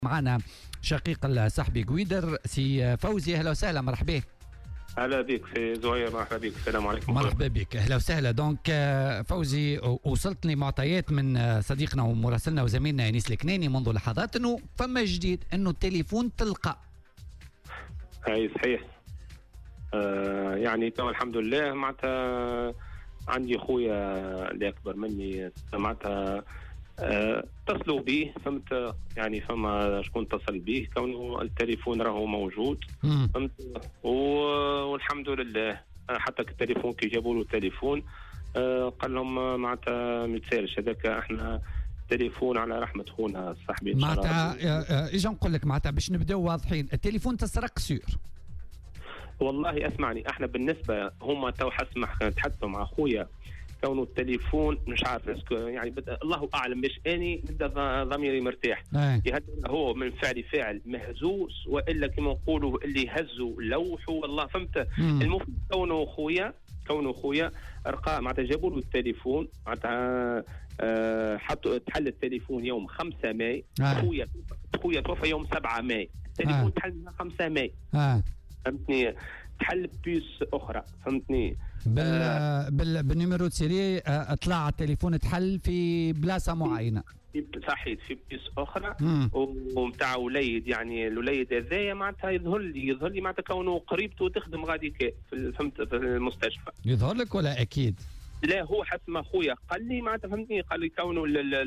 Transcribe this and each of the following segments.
معنا شقيق الصحبي قويدر سي فوزي. اهلا وسهلا، مرحبا بك. اهلا بك سي زهير، مرحبا بك، السلام عليكم. مرحبا بك، اهلا وسهلا. دونك فوزي، وصلتني معطيات من صديقنا ومراسلنا وزميلنا انيس الكناني منذ لحظات انه فما جديد، انه التليفون تلقى. اي صحيح. يعني تو الحمد لله، معناتها عندي خويا اللي اكبر مني، معناتها اتصلوا به، فهمت؟ يعني فما شكون اتصل به كونه التليفون راهو موجود، فهمت؟ والحمد لله. حتى التليفون كي جابوا له التليفون قال لهم معناتها ما تسالش، هذاك احنا تليفون على رحمه خونا صاحبي. معناتها اجا نقول لك، معناتها باش نبداو واضحين، التليفون تسرق سيور. والله اسمعني، احنا بالنسبه هما تو تحدثوا مع خويا كونه التليفون مش عارف يعني الله اعلم، باش اني نبدا ضميري مرتاح. هو من فاعل مهزوز، والا كما نقولوا اللي هزوا لوحوا والله، فهمت؟ المفروض كونه خويا رقى، معناتها جابوا له التليفون، معناتها حطوا تحل التليفون يوم 5 ماي. خويا توفى يوم 7 ماي، التليفون تحل 5 ماي. فهمتني؟ تحل بيس اخرى، فهمتني؟ بالنيميرو سيري طلع التليفون تحل في بلاصه معينه، صحيح، في بيس اخرى ومتاع وليد. يعني الوليد هذايا معناتها يظهر لي معناتها كونه قريبته تخدم غادي فهمت في المستشفى. يظهر لك ولا اكيد؟ لا، هو حسب ما خويا قال لي، معناتها فهمتني، قال لي كونه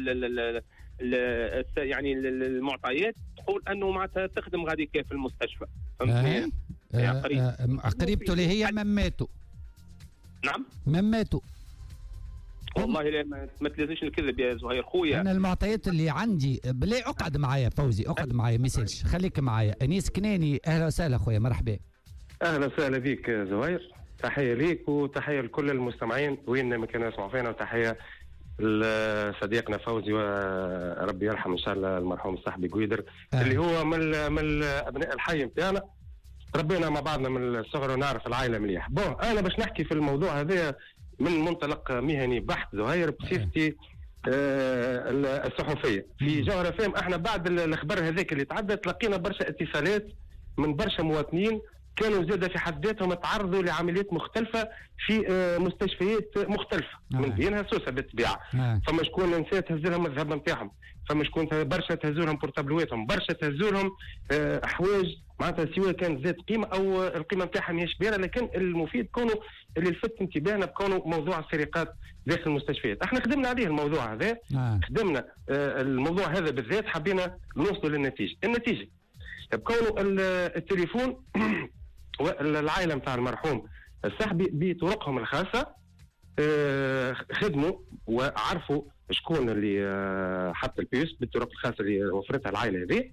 يعني المعطيات تقول انه معناتها تخدم غادي في المستشفى، فهمتني؟ قريبته اللي هي مماتوا. نعم، مماتوا. والله لا، ما تلازمش الكذب يا زهير خويا. انا المعطيات اللي عندي بلا، اقعد معايا فوزي، اقعد معايا، ما يسالش، خليك معايا. انيس كناني، اهلا وسهلا خويا، مرحبا. اهلا وسهلا بك زهير، تحيه ليك وتحيه لكل المستمعين وين ما كانوا يسمعوا فينا، وتحيه لصديقنا فوزي وربي يرحم ان شاء الله المرحوم صاحبي قويدر اللي هو من ابناء الحي نتاعنا، ربينا مع بعضنا من الصغر ونعرف العائله مليح. انا باش نحكي في الموضوع هذا من منطلق مهني بحت زهير بصفتي الصحفيه في جوهر فهم. احنا بعد الاخبار هذاك اللي تعدى تلقينا برشا اتصالات من برشا مواطنين كانوا زاد في حد ذاتهم تعرضوا لعمليات مختلفه في مستشفيات مختلفه، من بينها سوسه بالطبيعه. فما شكون نساء تهز لهم الذهب نتاعهم، فما شكون برشا تهز لهم بورتابلواتهم، برشا تهز لهم حوايج معناتها سواء كانت ذات قيمه او القيمه نتاعها ماهيش كبيره، لكن المفيد كونه اللي لفت انتباهنا بكونه موضوع السرقات داخل المستشفيات. احنا خدمنا عليه الموضوع هذا، خدمنا الموضوع هذا بالذات، حبينا نوصلوا النتيجه بكونه التليفون والعائله نتاع المرحوم الصاحبي بطرقهم الخاصه خدموا وعرفوا شكون اللي حط البيوس بالطرق الخاصه اللي وفرتها العائله هذه.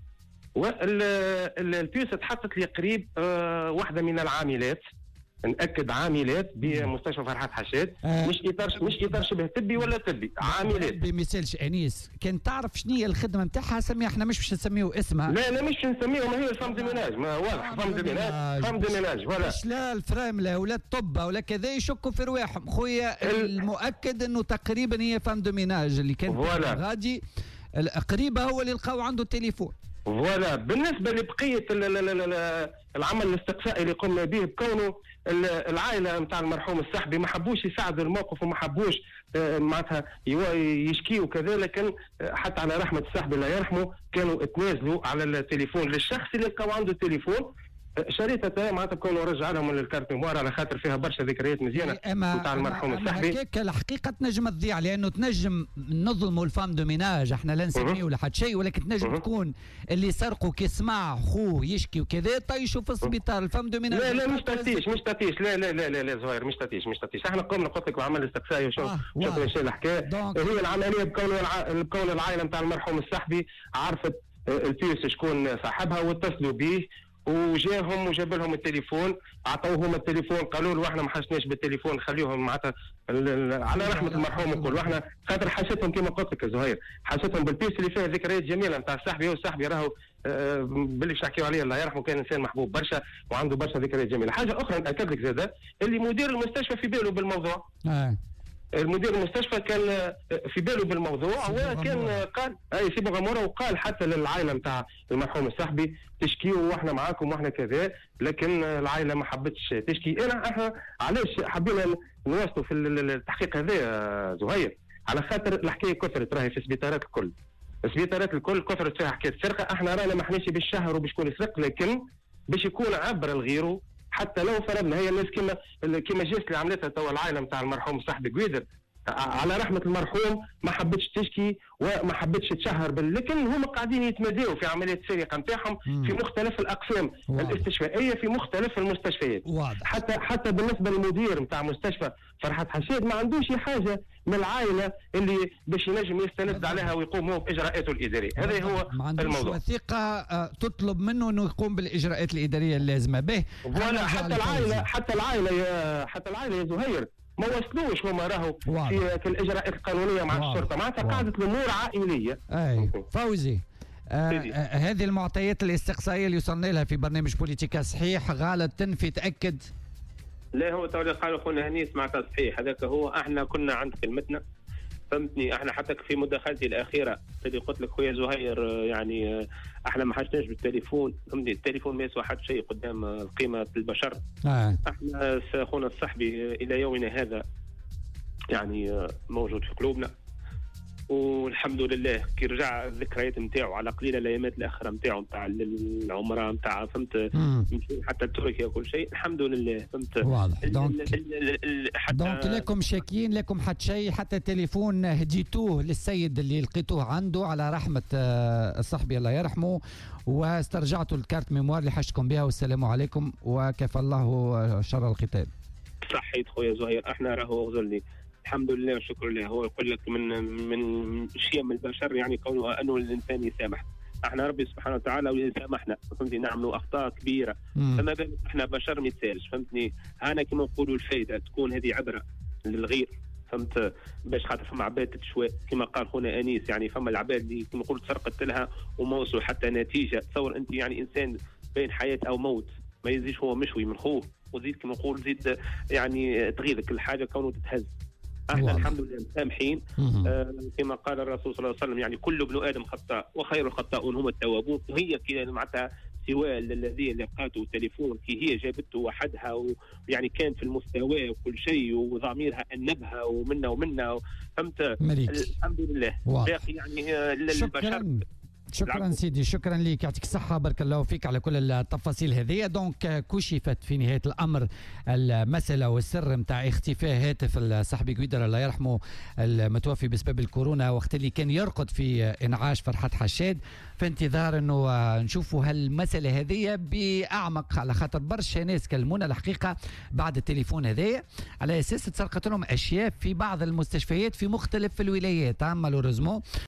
والبيوس تحطت لي قريب واحده من العاملات، نأكد عاملات بمستشفى فرحات حشاد، مش اطار شبه طبي ولا طبي، عاملات. بمثالش انيس، كان تعرف شنو هي الخدمه نتاعها سميها، احنا مش باش نسميو اسمها. لا مش نسميو، ما هي فام دي ميناج، ما واضح، فام دي ميناج ولا مش لا الفرام لا ولا الطب ولا كذا، يشكوا في رواحهم. خويا المؤكد انه تقريبا هي فام دي ميناج اللي كانت غادي قريبه، هو اللي لقاو عنده التليفون. فوالا. بالنسبه لبقيه العمل الاستقصائي اللي قمنا به بكونه العائله نتاع المرحوم الصاحبي ما حبوش يساعدوا الموقف وما حبوش معناتها يشكيوا كذا، لكن حتى على رحمه الصاحبي الله يرحمه كانوا تنازلوا على التليفون للشخص اللي لقاو عنده التليفون. شريطة معناتها كونوا رجع لهم الكارت ميموار على خاطر فيها برشا ذكريات مزيانه نتاع المرحوم الصاحبي. هكاك الحقيقه تنجم تضيع، لانه تنجم نظلموا الفام دو ميناج، احنا لا نسميه ولا حد شيء، ولكن تنجم تكون اللي سرقوا كي سمع خوه يشكي وكذا طيشوا في السبيطار. الفام دو ميناج لا مش تفتيش لا زهير، مش تفتيش. احنا قمنا قلت لك بعمل استقصائي وشوف ايش الحكايه. هي العمليه بكون العائله نتاع المرحوم الصاحبي عرفت البيوس شكون صاحبها واتصلوا به وجاهم وجاب لهم التليفون، اعطوهم التليفون، قالوا له احنا ما حسناش بالتليفون، خليهم معناتها على رحمه المرحوم الكل. واحنا خاطر حسيتهم كما قلت لك يا زهير، حسيتهم بالبيس اللي فيها ذكريات جميله نتاع صاحبي، والصاحبي راهو باللي حكيوا عليه الله يرحمه كان انسان محبوب برشا وعنده برشا ذكريات جميله. حاجه اخرى ناكد لك زاده اللي مدير المستشفى في باله بالموضوع. المدير المستشفى كان في باله بالموضوع، وكان قال سي مغاموره، وقال حتى للعائله نتاع المرحوم الصاحبي تشكيوا واحنا معاكم واحنا كذا، لكن العائله ما حبتش تشكي. احنا علاش حبينا نواصلوا في التحقيق هذا زهير؟ على خاطر الحكايه كثرت، راهي في السبيطارات الكل، السبيطارات الكل كثرت فيها حكايه سرقه. احنا رانا ما حناش بالشهر وبشكون يسرق، لكن باش يكون عبره لغيره. حتى لو فرضنا هي الناس كما جيست اللي عملتها توا العائله نتاع المرحوم صاحبي قويدر، على رحمه المرحوم ما حبتش تشكي وما حبتش تشهر لكن هما قاعدين يتمادوا في عمليه السرقه نتاعهم في مختلف الاقسام الاستشفائيه في مختلف المستشفيات. حتى بالنسبه للمدير نتاع مستشفى فرحات حشاد ما عندوش حاجه من العائله اللي باش ينجم يستند عليها ويقوم هو باجراءاته الاداريه. هذا هو ما عندوش الموضوع. وثيقه تطلب منه انه يقوم بالاجراءات الاداريه اللازمه به. حتى العائله يا زهير ما وصلوش هما راهو في الاجراءات القانونيه مع الشرطه، معناتها قاعده الامور عائليه. فوزي، هذه المعطيات الاستقصائيه اللي وصلنا لها في برنامج بوليتيكا صحيح غالبا في تاكد؟ لا، هو تو قال خونا هنيس معناتها صحيح، هذاك هو. احنا كنا عند كلمتنا، فهمتني. احنا حتى في مداخلتي الاخيره اللي قلت لك خويا زهير، يعني احنا ما حاجناش بالتليفون، فهمتني. التليفون ما يسوى حد شيء قدام قيمه البشر. احنا خونا الصحبي الى يومنا هذا يعني موجود في قلوبنا، والحمد لله كي رجع الذكريات نتاعو على قليله الايامات الاخره نتاعو نتاع العمره نتاع، فهمت، حتى تركيا وكل شيء الحمد لله، فهمت. واضح. دونك لكم شاكين، لكم حتى شيء، حتى تليفون هديتوه للسيد اللي لقيتوه عنده على رحمه صاحبي الله يرحمه، واسترجعتوا الكارت ميموار اللي حشتكم بها، والسلام عليكم وكفى الله شر القتال. صحيت خويا زهير، احنا راهو غزلني الحمد لله والشكر لله. هو يقول لك من شيم البشر يعني كونه انه الانسان يسامح. احنا ربي سبحانه وتعالى واللي سامحنا، فهمتني، نعملوا اخطاء كبيره، فما بالك احنا بشر ما يتسالش، فهمتني. انا كما نقولوا الفائده تكون هذه عبره للغير، فهمت، باش خاطر فما عباد تتشوى كما قال خونا انيس، يعني فما العباد اللي كما نقول سرقت لها وما وصلوا حتى نتيجه. تصور انت يعني انسان بين حياه او موت، ما يزيش هو مشوي من خوه، وزيد كما نقول زيد يعني تغيظك الحاجه كونه تتهز. احنا الحمد لله مسامحين. كما قال الرسول صلى الله عليه وسلم يعني كل ابن ادم خطاء وخير الخطاؤون هم التوابون. وهي كي معناتها سواء الذي لقاته تليفون كي هي جابته وحدها، ويعني كان في المستوى وكل شيء وضميرها انبها ومنا فهمت. الحمد لله باقي يعني البشر. شكرا سيدي، شكرا لك، يعطيك الصحة، بارك الله فيك على كل التفاصيل هذه. دونك كشفت في نهاية الأمر المسألة والسر نتاع اختفاء هاتف صاحبي قويدر الله يرحمه المتوفي بسبب الكورونا، وقت اللي كان يرقد في انعاش فرحات حشاد. في انتظار انه نشوفوا هالمسألة هذه بأعمق، على خاطر برشا ناس كلمونا الحقيقة بعد التليفون هذايا على أساس تسرقت لهم أشياء في بعض المستشفيات في مختلف الولايات. مالوريزمون